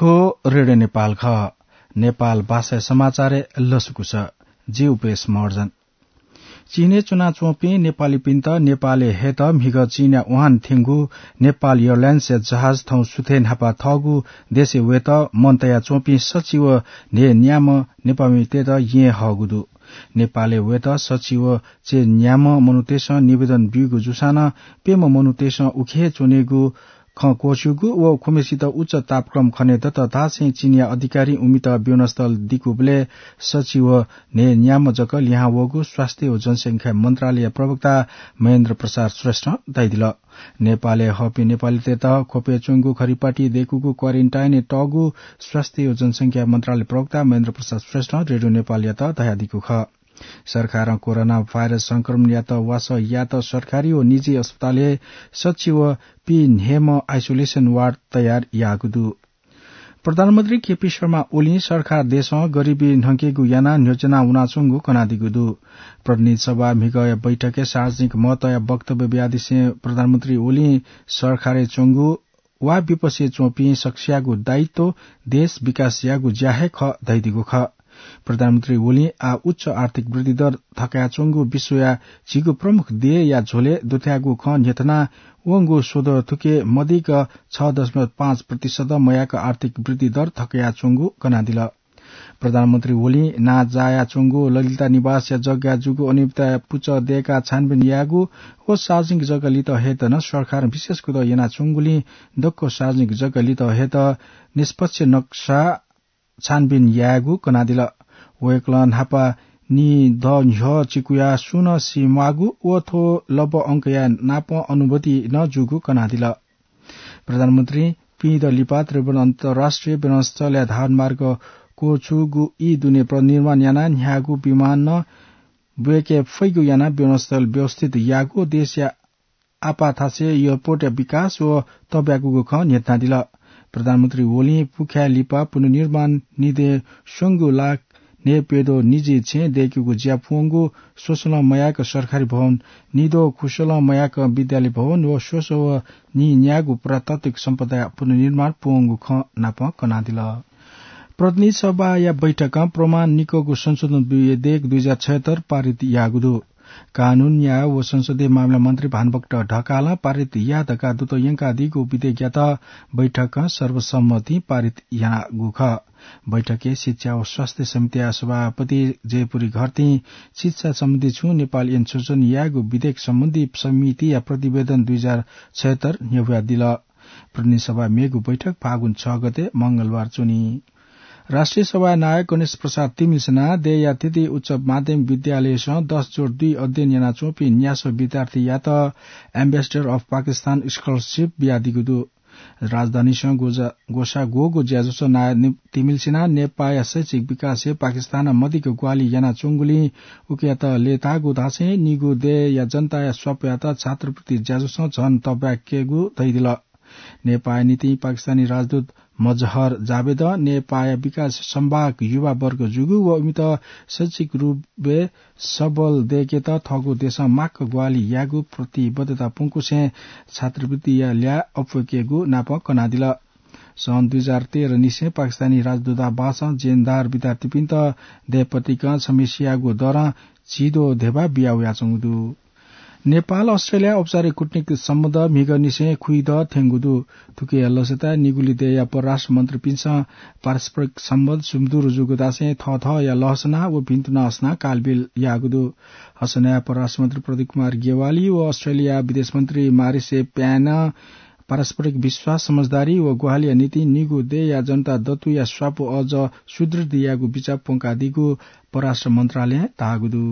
थो रेडियो नेपाल ख नेपाल भाषा समाचार लसुकु छ जे उपेश मर्जन चीने चुना चोपी नेपाली पिन्त नेपाले हेत मिग चीना उहान थिंगु नेपाल एयरलाइन्स जहाज थौ सुथे नापा थगु देशे वेत मन्तया चोपी सचिव ने न्याम नेपामी तेत ये हगुदु नेपाले वेत सचिव चे न्याम मनुतेश निवेदन बिगु जुसाना पेम मनुतेश उखे चुनेगु कोचुगु व खुमेसित उच्च तापक्रम खने तथा चीनिया अधिकारी उमित विमानस्थल दिकुबले सचिव ने न्याम जक लिहा वगु स्वास्थ्य व जनसंख्या मन्त्रालय प्रवक्ता महेन्द्र प्रसाद श्रेष्ठ दैदिल नेपाले हपी नेपाली तेत खोपे चुंगु खरिपाटी देखुगु क्वारेन्टाइन टगु स्वास्थ्य व जनसंख्या मन्त्रालय प्रवक्ता महेन्द्र प्रसाद श्रेष्ठ रेडियो नेपाल यात दयादिकु ख सरकार कोरोना भाइरस संक्रमण यात वास यात सरकारी व निजी अस्पताल सचिव पी हेम आइसोलेशन वार्ड तयार यागुदु प्रधानमन्त्री केपी शर्मा ओली सरकार देश गरीबी नंकेगु याना योजना उनाचुंगु कनादिगुदु प्रतिनिधि सभा मिगय बैठके सार्वजनिक महत्व वक्तव्य ब्यादिसे प्रधानमन्त्री ओली सरकारे चुंगु वा विपक्षी चोपी सक्स्यागु दायित्व देश विकास यागु ज्याहे ख दैदिगु ख प्रधानमन्त्री ओली आ उच्च आर्थिक वृद्धि दर थकाया चुंगु विश्वया चिगु प्रमुख देय या झोले दुथ्यागु ख नेतना वंगु सोध थुके मदिक 6.5% मयाक आर्थिक वृद्धि दर थकाया चुंगु कनादिल प्रधानमन्त्री ओली ना जाया चुंगु ललिता निवास या जग्गा जुगु अनियमितता पुच देका छानबिन यागु ओ सार्वजनिक जग्गा लित हेत न सरकार विशेष कुद यना चुंगुली दक्को सार्वजनिक जग्गा लित हेत निष्पक्ष नक्सा छानबिन यागु कनादिल वेक्लन हापा नि ध झ चिकुया सुन सिमागु ओथो लब अंकया नाप अनुभूति न जुगु कनादिल प्रधानमन्त्री पी द लिपा त्रिभुवन अन्तर्राष्ट्रिय विमानस्थल या धान मार्ग को छुगु ई दुने निर्माण याना न्यागु विमान न बेके फैगु याना विमानस्थल व्यवस्थित यागु देश या आपाथासे एयरपोर्ट या विकास व तब्यागुगु ख नेतना दिल प्रधानमन्त्री ओली पुख्या लिपा पुनर्निर्माण निधे संगु लाख ने पेदो निजी छे देखिगु ज्याफुंगु सोसल मयाक सरकारी भवन निदो खुशल मयाक विद्यालय भवन व सोसो नि न्यागु पुरातात्विक सम्पदा पुनर्निर्माण पुंगु ख नाप कनादिल प्रतिनिधि सभा या बैठक प्रमाण निकोगु संशोधन विधेयक 2076 पारित यागुदु कानून न्याय व संसदीय मामला मन्त्री भानुभक्त ढकाल पारित यादका दूत यंका दिगु विधेयक यात बैठक सर्वसम्मति पारित यागुख बैठके शिक्षा व स्वास्थ्य समिति सभापति जयपुरी घरती शिक्षा सम्बन्धी छु नेपाल एन सूचन यागु विधेयक सम्बन्धी समिति या प्रतिवेदन 2076 न्यौया दिल प्रतिनिधि सभा मेगु बैठक फागुन 6 गते मंगलबार चुनी राष्ट्रिय सभा नायक गणेश प्रसाद तिमिलसेना देया तिथि उच्च माध्यमिक विद्यालय 10/2 अध्ययन याना चोपी न्यास विद्यार्थी या त एम्बेसडर अफ पाकिस्तान स्कलरशिप ब्यादिगुदु राजधानी गोसा गोगो ज्याजो नाय तिमिलसेना नेपाल शैक्षिक विकास पाकिस्तान मदिक ग्वाली याना चुंगुली उकियात लेतागु धासे निगु they yeah Janata yeah swap या त छात्रवृत्ति ज्याजो झन तब्याकेगु दैदिल नेपाल नीति पाकिस्तानी राजदूत मजहर जावेद नेपाल विकास संभाग युवा वर्ग जुगु व उमित शैक्षिक रूपे सबल देकेत थगु देश माक ग्वाली यागु प्रतिबद्धता पुंकुसे छात्रवृत्ति या ल्या अपकेगु नाप कनादिल सन् 2013 निसे पाकिस्तानी राजदूतावास जेनदार विद्यार्थी पिन्त देपतिका समस्यागु दर छिदो धेबा बियाउ याचंगुदु नेपाल अस्ट्रेलिया औपचारिक कूटनीतिक सम्बन्ध मिग निसे खुइद थेंगुदु थुके लसता निगुली देया परराष्ट्र मन्त्री पिन्छ पारस्परिक सम्बन्ध सुमदुर जुगुदासे थ या लहसना व भिन्तुना हसना कालबिल यागुदु हसना परराष्ट्र मन्त्री प्रदीप कुमार गेवाली व अस्ट्रेलिया विदेश मन्त्री मारिसे प्यान पारस्परिक विश्वास समझदारी व गुहालिया नीति निगु दे या जनता दतु या स्वापो अझ सुदृढ यागु बिचा पोंका दिगु परराष्ट्र मन्त्रालय तागुदु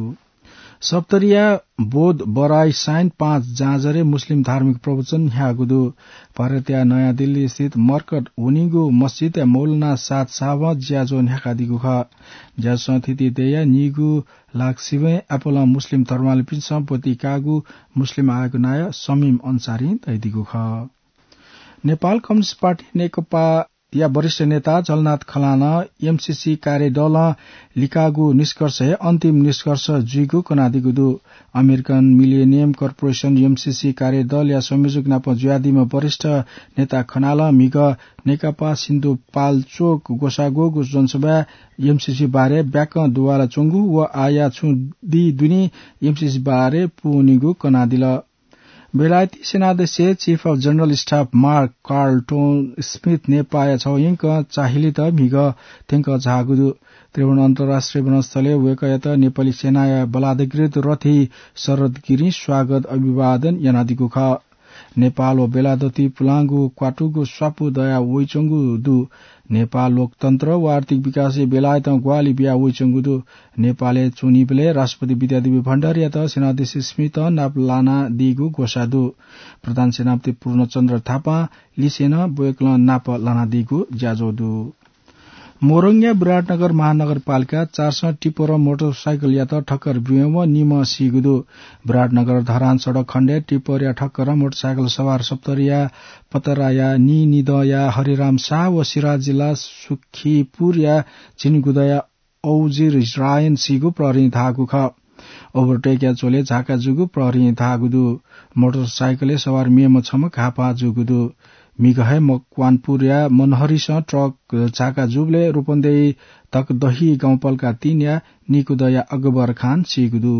सप्तरिया बोध बराई साइन 5 जाँजरे मुस्लिम धार्मिक प्रवचन ह्यागुदु भारतीय नयाँ दिल्ली स्थित मर्कट उनिगु मस्जिद या मौलाना साद साहब ज्याजो ह्याकादिगु ख ज्याजो थिति देया निगु लाक्सिवे एपोला मुस्लिम धर्माले पिन सम्पत्ति कागु मुस्लिम आएको नाय समीम अन्सारी दैदिगु ख नेपाल कम्युनिस्ट पार्टी नेकपा या वरिष्ठ नेता जलनाथ खलान एमसीसी कार्यदल लिकागु निष्कर्ष अन्तिम निष्कर्ष जुइगु कनादिगुदु अमेरिकन मिलेनियम कर्पोरेशन एमसीसी कार्यदल या संयोजक नाप जुयादीमा वरिष्ठ नेता खनाल मिग नेकपा सिन्धुपाल्चोक गोसागो जनसभा एमसीसी बारे ब्याक दुवाला चोंगु व आया छु दि दुनी एमसीसी बारे पुनिगु कनादिल बेलायती सेनाध्यक्ष chief of general staff Mark Carleton Smith ने पाया छ यंक चाहिलित मिग तेंक झागुदु त्रिभुवन अन्तर्राष्ट्रिय वनस्थले वेकयत नेपाली सेना बलाधिकृत रथी शरद गिरी स्वागत अभिवादन यनादिगु ख नेपाल व बेलादती पुलांगु क्वाटुगु स्वापु दया वइचंगु दु नेपाल लोकतन्त्र व आर्थिक विकास बेलायत ग्वाली बिया वइचंगु दु नेपालले चुनिबले राष्ट्रपति विद्यादेवी भण्डारी या त सेनाध्यक्ष स्मिथ नापलाना दिगु गोसादु प्रधान सेनापति पूर्णचन्द्र थापा लिसेन बोयक्ल नाप लाना दिगु ज्याजोदु मोरङ्गिया विराटनगर महानगरपालिका 400 टिप्पर मोटरसाइकल या त ठक्कर बिउम निम सिगुदु विराटनगर धरान सड़क खण्डे टिप्पर या ठक्कर मोटरसाइकल सवार सप्तरिया पतराया निदया हरिराम शाह व सिराज जिल्ला सुखीपुर या चिनगुदया औजिर रायन सिगु प्रहरी धागु ख ओभरटेक या चोले झाका जुगु प्रहरी धागुदु मोटरसाइकलले सवार मेम छम खापा जुगुदु मिगहे मकवानपुर या मनहरीस ट्रक झाका जुबले रूपन्देही तक दही गाउँपालिका 3 या निकुदया अकबर खान सिगुदु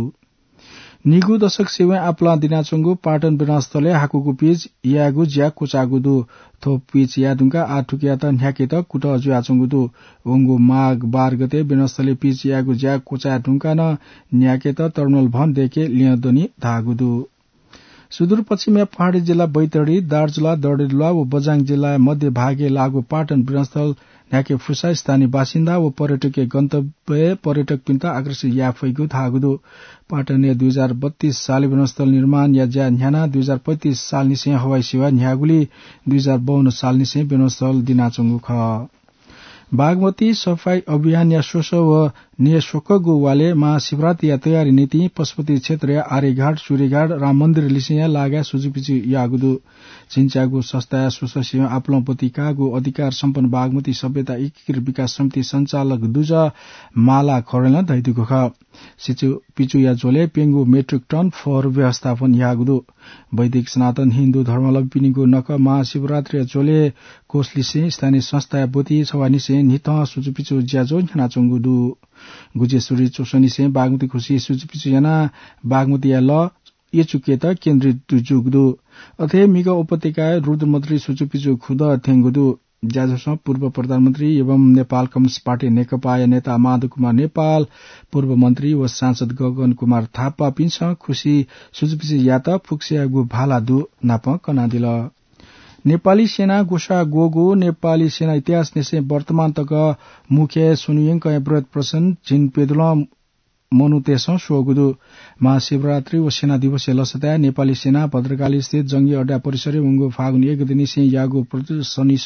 निगु दशक सेवे आपला दिनाचंगु पाटन विनास्थले हाकुगु पिच यागु ज्या कुचागुदु थो पिच यादुंगा आठुकिया त न्याके त कुट जुयाचंगुदु वंगु माघ 12 गते विनास्थले पिच यागु ज्या कुचा ढुंका न न्याके त टर्मिनल भन देके लियदनी धागुदु सुदूरपश्चिम पहाड़ी जिल्ला बैतडी दार्चुला दडेलुवा व बजाङ जिल्ला मध्य भागे लागू पाटन विनास्थल न्याके फुसा स्थानीय बासिन्दा व पर्यटकीय गन्तव्य पर्यटक पिन्ता आकर्षित याफैगु थागुदु पाटन 2032 साल विनास्थल निर्माण या ज्या न्याना 2035 साल निसे हवाई सेवा न्यागुली 2052 साल निसे विनास्थल दिनाचंगु ख बागमती सफाई अभियान या शोष व नियशोकगु वाले महाशिवरात्रि या तयारी नीति पशुपति क्षेत्र या आर्यघाट सूर्यघाट राम मन्दिर लिसिया लागा सुजुपिचु यागुदु चिन्चागु संस्था शोष सेवा आपलपतिकागु अधिकार सम्पन्न बागमती सभ्यता एकीकृत विकास समिति संचालक दुज माला खरेल दैदुगु ख सिचु पिचु या जोले पेंगु मेट्रिक टन फोहोर व्यवस्थापन यागुदु वैदिक सनातन हिन्दू धर्मावलम्बीनिगु नक महाशिवरात्रि जोले कोसलिसे स्थानीय संस्था बोती छवानिसे नित सुजुपिचु ज्याजो न्याचंगुदु गुजेश्वरी चोसनीसे बागमती खुशी सुजुपिचु याना बागमती या ल ये चुकेत केन्द्रित जुगदु अथे मिग उपत्यका रुद्रमन्त्री सुजुपिचु खुद थेंगुदु ज्याजोसँग पूर्व प्रधानमन्त्री एवं नेपाल कम्युनिस्ट पार्टी नेकपा नेता माधव कुमार नेपाल पूर्व मन्त्री व सांसद गगन कुमार थापा पिन्छ खुशी सुजुपिचु यात फुक्सियागु भालादु नाप कनादिल नेपाली सेना गोसा गोगो नेपाली सेना इतिहास नेसे वर्तमान तक मुख्य सुनियंक व्रत प्रसन्न जिन पेदुल मनुतेस सोगुदु महाशिवरात्रि व सेना दिवस लसता नेपाली सेना भद्रकाली स्थित जंगी अड्डा परिसर उंगु फागुन 1 गते निसे यागु प्रदर्शनी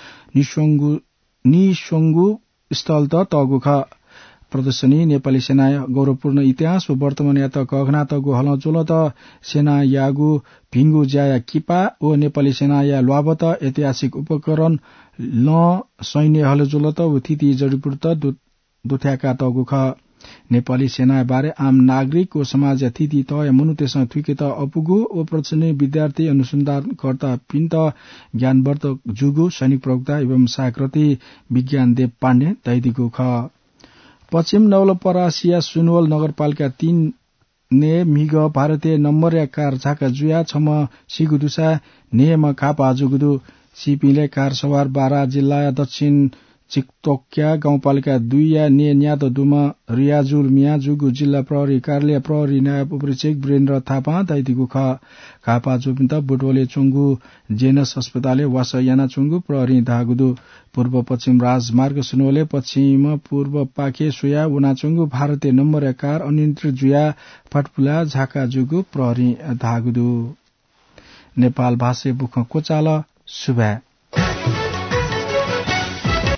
निशंगु स्थल त तगु ख प्रदर्शनी नेपाली सेना गौरवपूर्ण इतिहास व वर्तमान या त कघना तगु हलचोल त सेना यागु भिंगु ज्या किपा व नेपाली सेना या ल्वाबत ऐतिहासिक उपकरण ल सैन्य हलचोल त उथिति जडीपुर त दुथ्याका तगु ख नेपाली सेना बारे आम नागरिक व समाज अतिथि तय मनुतेस थुकेत अपुगु व प्रदर्शनी विद्यार्थी अनुसन्धानकर्ता पिन्त ज्ञानवर्धक जुगु सैनिक प्रवक्ता एवं सहायकृति विज्ञान देव पाण्डे दैदिगु ख पश्चिम नवलपरासिया सुनवल नगरपालिका 3 ने मिग भारतीय नम्बर या कार झाका जुया छम सिगुदुसा नेम खापा जुगुदु सिपिले कार सवार 12 जिल्ला दक्षिण चिकटोक्या गाउँपालिका 2 या न्याद दुमा रियाजुल मिया जुगु जिल्ला प्रहरी कार्यालय प्रहरी नायब उपरीक्षक वीरेन्द्र थापा दैदिगु ख खापा जुपिन्त बुटवले चुंगु जेनस अस्पतालले वास याना चुंगु प्रहरी धागुदु पूर्व पश्चिम राजमार्ग सुनवले पश्चिम पूर्व पाखे सोया उनाचुंगु भारतीय नम्बर या कार अनियन्त्रित जुया फटपुला झाका जुगु प्रहरी धागुदु नेपाल भाषा बुख कोचाल सुबा